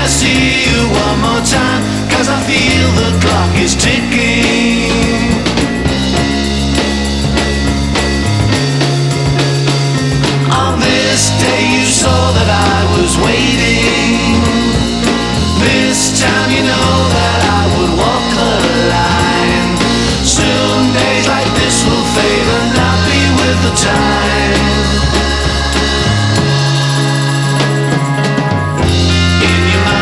see you one more time, 'cause I feel the clock is ticking. On this day you saw that I was waiting. This time you know that I would walk the line. Soon days like this will fade and not be with the time.